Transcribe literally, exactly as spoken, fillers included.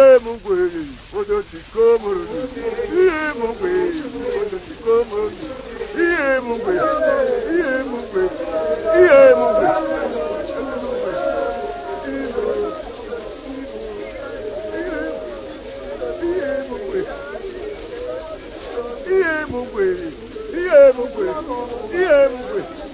Iye mugwe, odo tikomo. Iye mugwe, odo tikomo. Iye mugwe, iye mugwe, iye mugwe. Iye mugwe, iye mugwe, iye mugwe.